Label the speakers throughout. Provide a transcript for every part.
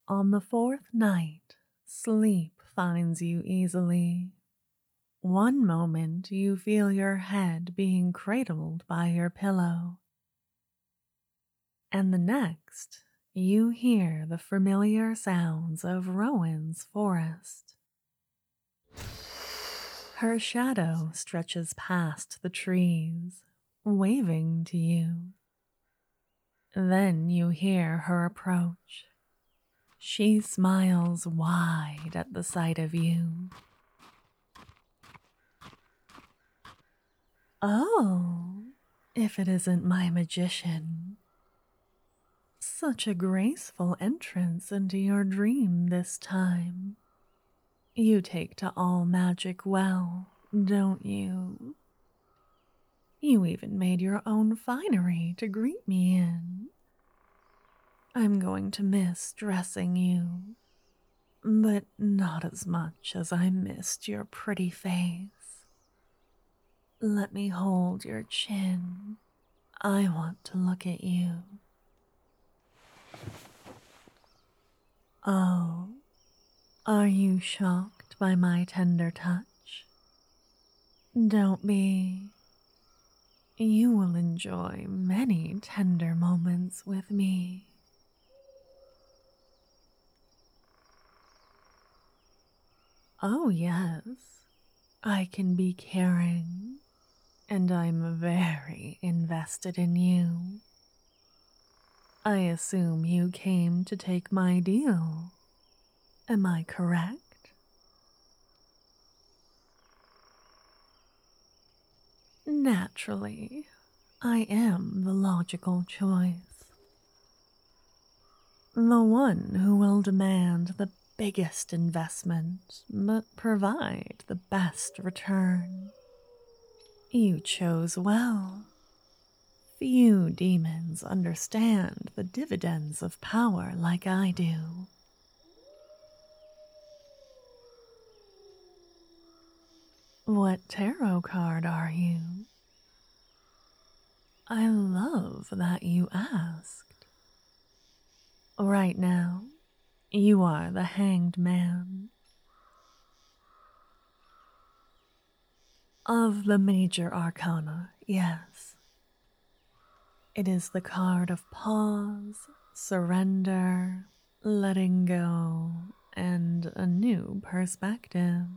Speaker 1: On the fourth night, sleep finds you easily. One moment you feel your head being cradled by your pillow, and the next you hear the familiar sounds of Rowan's forest. Her shadow stretches past the trees, waving to you. Then you hear her approach. She smiles wide at the sight of you. Oh, if it isn't my magician. Such a graceful entrance into your dream this time. You take to all magic well, don't you? You even made your own finery to greet me in. I'm going to miss dressing you, but not as much as I missed your pretty face. Let me hold your chin. I want to look at you. Oh, are you shocked by my tender touch? Don't be. You will enjoy many tender moments with me. Oh, yes, I can be caring, and I'm very invested in you. I assume you came to take my deal. Am I correct? Naturally, I am the logical choice. The one who will demand the biggest investment but provide the best return. You chose well. Few demons understand the dividends of power like I do. What tarot card are you? I love that you asked. Right now, you are the Hanged Man. Of the major arcana, yes. It is the card of pause, surrender, letting go, and a new perspective.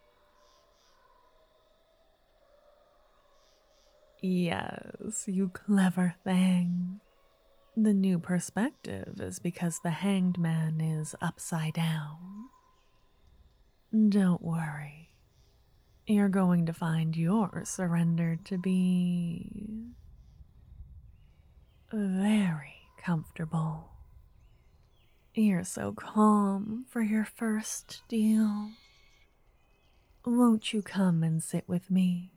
Speaker 1: Yes, you clever thing. The new perspective is because the Hanged Man is upside down. Don't worry. You're going to find your surrender to be very comfortable. You're so calm for your first deal. Won't you come and sit with me?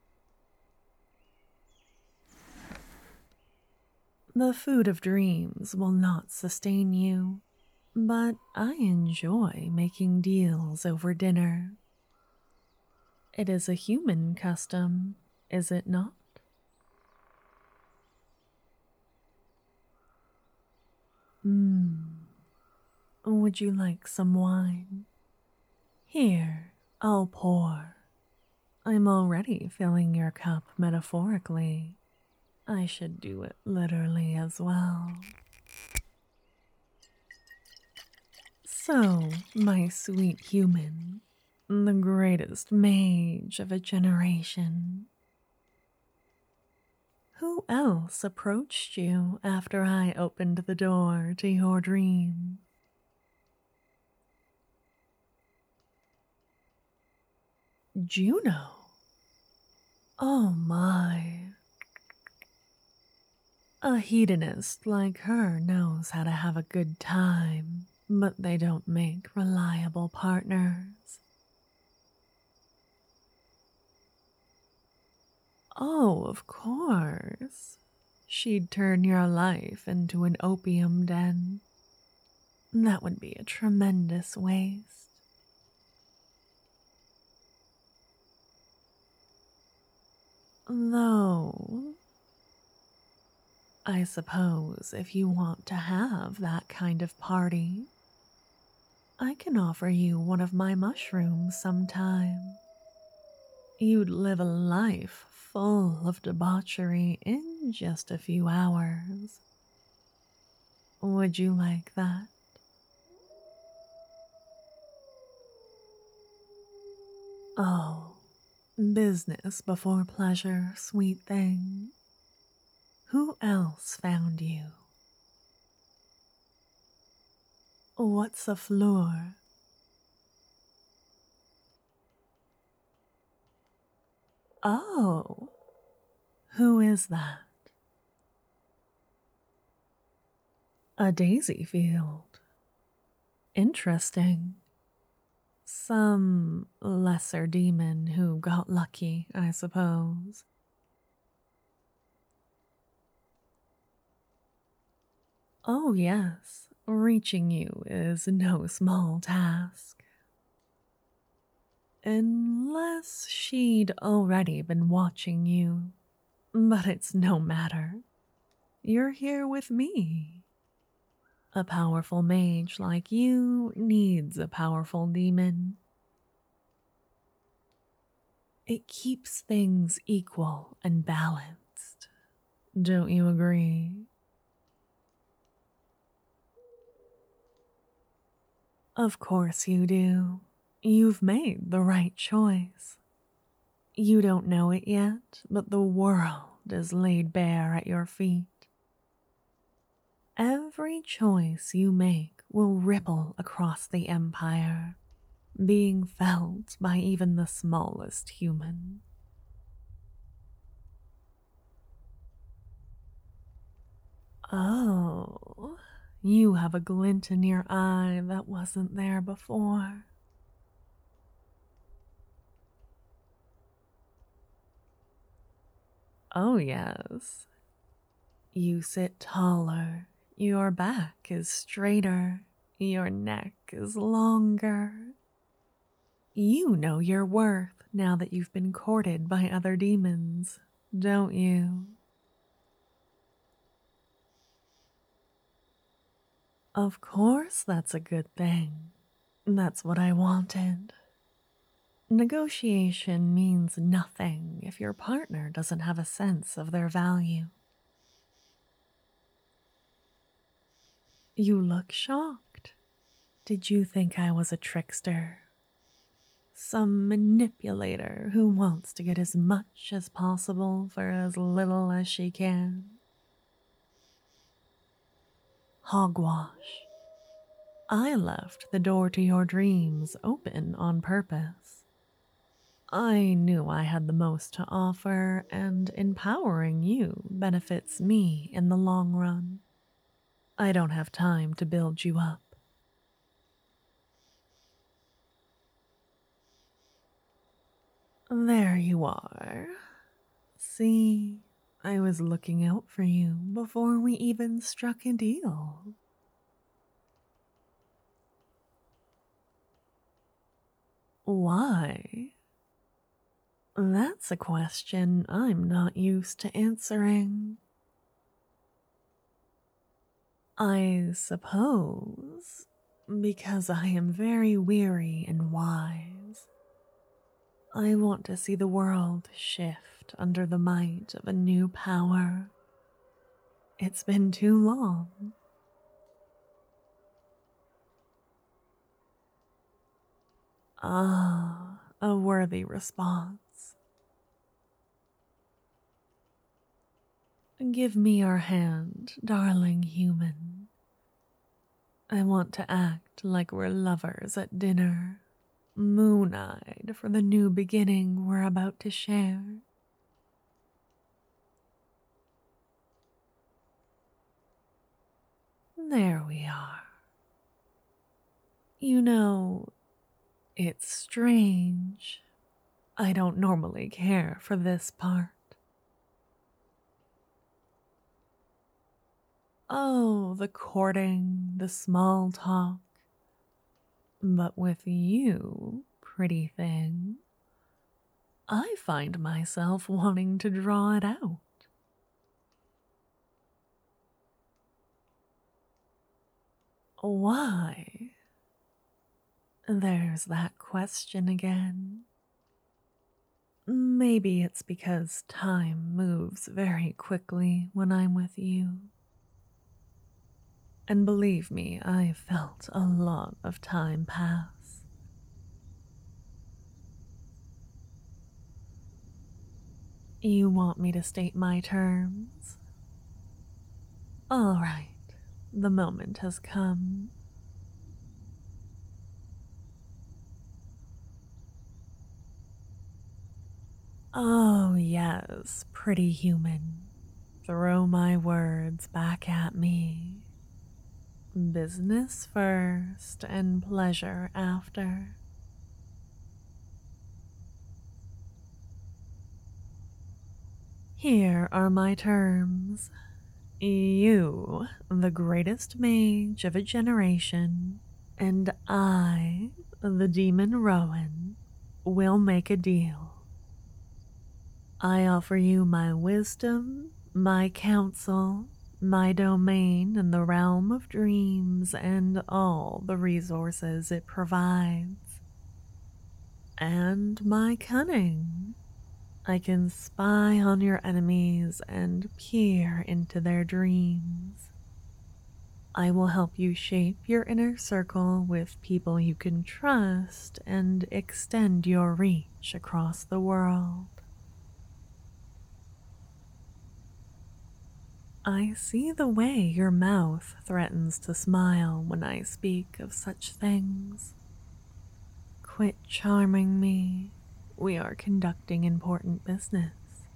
Speaker 1: The food of dreams will not sustain you, but I enjoy making deals over dinner. It is a human custom, is it not? Would you like some wine? Here, I'll pour. I'm already filling your cup metaphorically. I should do it literally as well. So, my sweet human, the greatest mage of a generation. Who else approached you after I opened the door to your dream? Juno. Oh my. A hedonist like her knows how to have a good time, but they don't make reliable partners. Oh, of course. She'd turn your life into an opium den. That would be a tremendous waste. Though, I suppose if you want to have that kind of party, I can offer you one of my mushrooms sometime. You'd live a life full of debauchery in just a few hours. Would you like that? Oh, business before pleasure, sweet thing. Who else found you? What's a floor? Oh, who is that? A daisy field. Interesting. Some lesser demon who got lucky, I suppose. Oh, yes, reaching you is no small task. Unless she'd already been watching you. But it's no matter. You're here with me. A powerful mage like you needs a powerful demon. It keeps things equal and balanced. Don't you agree? Of course you do. You've made the right choice. You don't know it yet, but the world is laid bare at your feet. Every choice you make will ripple across the empire, being felt by even the smallest human. Oh, you have a glint in your eye that wasn't there before. Oh, yes. You sit taller, your back is straighter, your neck is longer. You know your worth now that you've been courted by other demons, don't you? Of course, that's a good thing. That's what I wanted. Negotiation means nothing if your partner doesn't have a sense of their value. You look shocked. Did you think I was a trickster? Some manipulator who wants to get as much as possible for as little as she can? Hogwash. I left the door to your dreams open on purpose. I knew I had the most to offer, and empowering you benefits me in the long run. I don't have time to build you up. There you are. See, I was looking out for you before we even struck a deal. Why? That's a question I'm not used to answering. I suppose because I am very weary and wise. I want to see the world shift under the might of a new power. It's been too long. Ah, a worthy response. Give me your hand, darling human. I want to act like we're lovers at dinner, moon-eyed for the new beginning we're about to share. There we are. You know, it's strange. I don't normally care for this part. Oh, the courting, the small talk. But with you, pretty thing, I find myself wanting to draw it out. Why? There's that question again. Maybe it's because time moves very quickly when I'm with you. And believe me, I've felt a lot of time pass. You want me to state my terms? All right, the moment has come. Oh, yes, pretty human. Throw my words back at me. Business first and pleasure after. Here are my terms. You, the greatest mage of a generation, and I, the demon Rowan, will make a deal. I offer you my wisdom, my counsel, my domain in the realm of dreams, and all the resources it provides. And my cunning. I can spy on your enemies and peer into their dreams. I will help you shape your inner circle with people you can trust and extend your reach across the world. I see the way your mouth threatens to smile when I speak of such things. Quit charming me. We are conducting important business.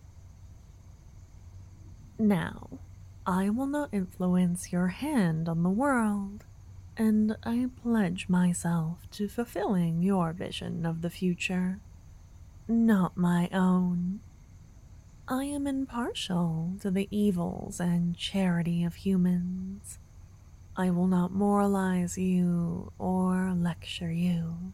Speaker 1: Now, I will not influence your hand on the world, and I pledge myself to fulfilling your vision of the future, not my own. I am impartial to the evils and charity of humans. I will not moralize you or lecture you.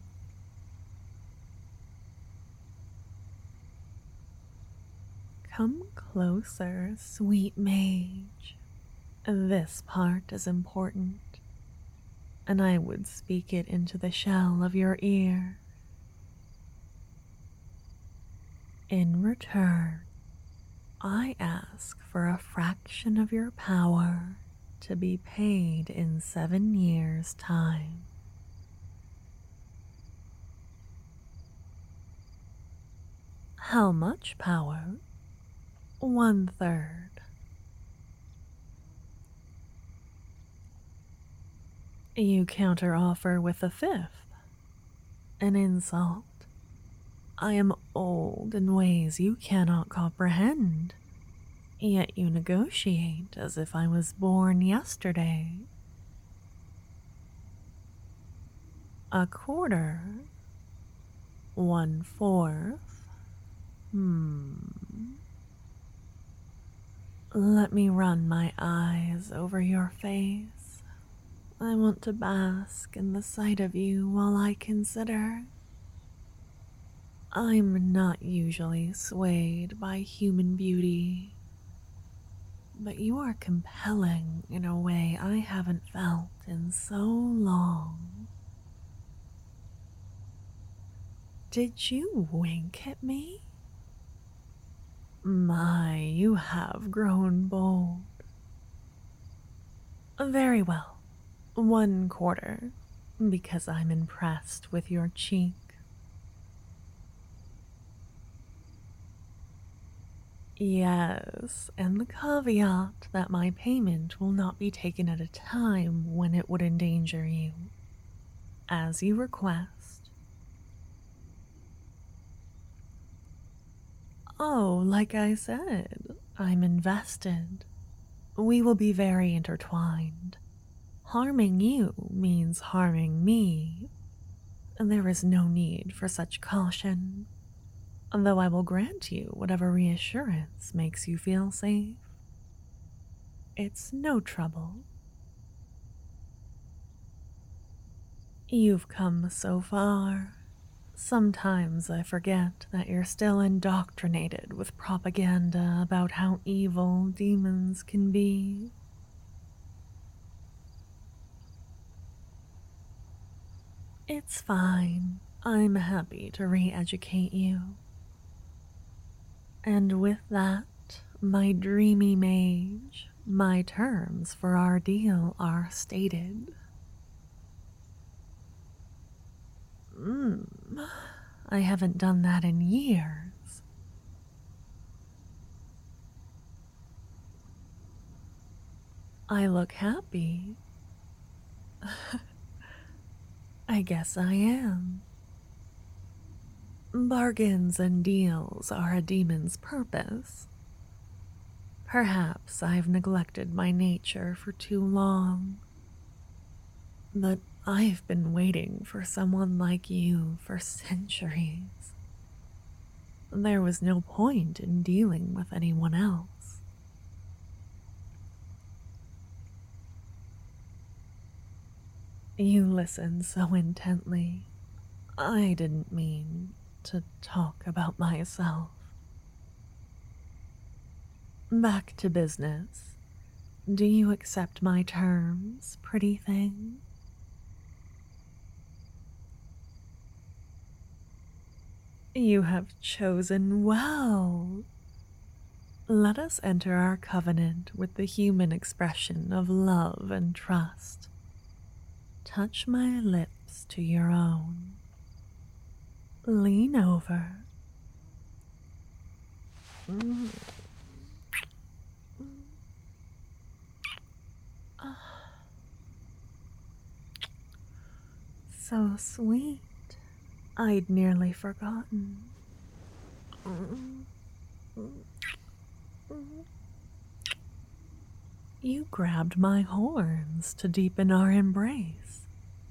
Speaker 1: Come closer, sweet mage. This part is important, and I would speak it into the shell of your ear. In return, I ask for a fraction of your power to be paid in 7 years' time. How much power? 1/3. You counteroffer with a 5th. An insult. I am old in ways you cannot comprehend, yet you negotiate as if I was born yesterday. 1/4. 1/4. Let me run my eyes over your face. I want to bask in the sight of you while I consider. I'm not usually swayed by human beauty, but you are compelling in a way I haven't felt in so long. Did you wink at me? My, you have grown bold. Very well. 1/4, because I'm impressed with your cheek. Yes, and the caveat that my payment will not be taken at a time when it would endanger you. As you request. Oh, like I said, I'm invested. We will be very intertwined. Harming you means harming me. There is no need for such caution, though I will grant you whatever reassurance makes you feel safe. It's no trouble. You've come so far. Sometimes I forget that you're still indoctrinated with propaganda about how evil demons can be. It's fine. I'm happy to re educate you. And with that, my dreamy mage, my terms for our deal are stated. I haven't done that in years. I look happy. I guess I am. Bargains and deals are a demon's purpose. Perhaps I've neglected my nature for too long. But I've been waiting for someone like you for centuries. There was no point in dealing with anyone else. You listened so intently. I didn't mean to talk about myself. Back to business. Do you accept my terms, pretty thing? You have chosen well. Let us enter our covenant with the human expression of love and trust. Touch my lips to your own. Lean over. So sweet. I'd nearly forgotten. You grabbed my horns to deepen our embrace.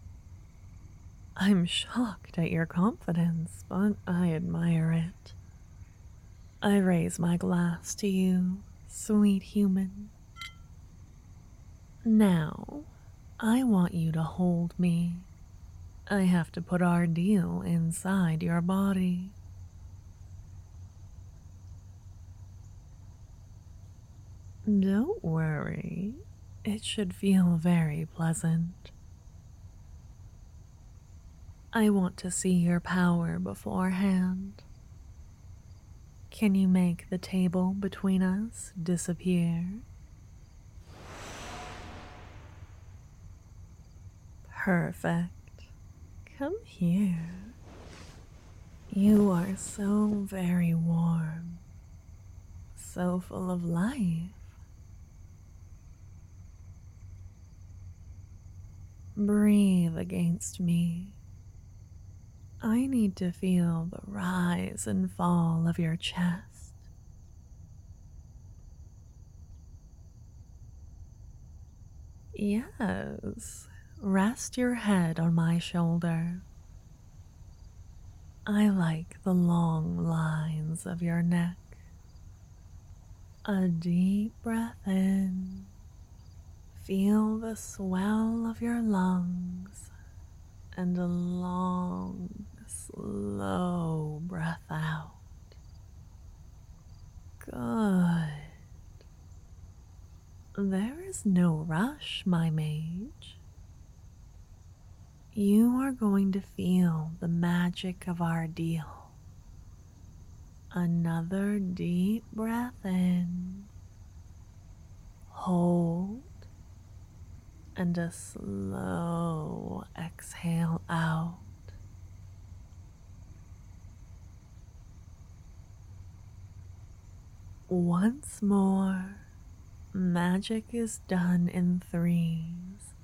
Speaker 1: I'm shocked at your confidence, but I admire it. I raise my glass to you, sweet human. Now, I want you to hold me. I have to put our deal inside your body. Don't worry, it should feel very pleasant. I want to see your power beforehand. Can you make the table between us disappear? Perfect. Come here. You are so very warm, so full of life. Breathe against me. I need to feel the rise and fall of your chest. Yes, rest your head on my shoulder. I like the long lines of your neck. A deep breath in. Feel the swell of your lungs and a long, slow breath out. Good. There is no rush, my mage. You are going to feel the magic of our deal. Another deep breath in. Hold. And a slow exhale out. Once more, magic is done in threes.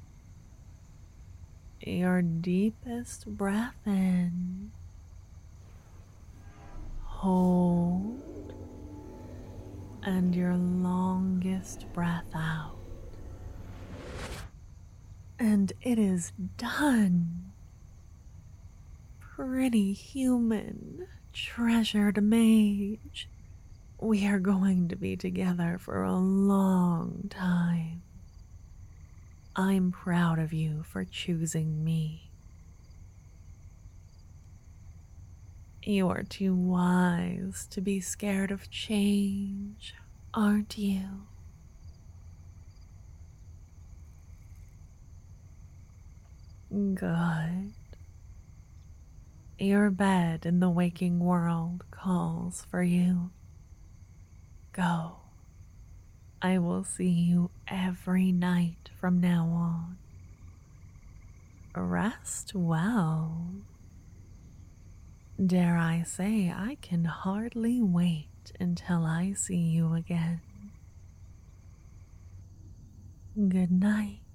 Speaker 1: Your deepest breath in. Hold. And your longest breath out. And it is done. Pretty human, treasured mage. We are going to be together for a long time. I'm proud of you for choosing me. You are too wise to be scared of change, aren't you? Good. Your bed in the waking world calls for you. Go. I will see you every night from now on. Rest well. Dare I say, I can hardly wait until I see you again. Good night.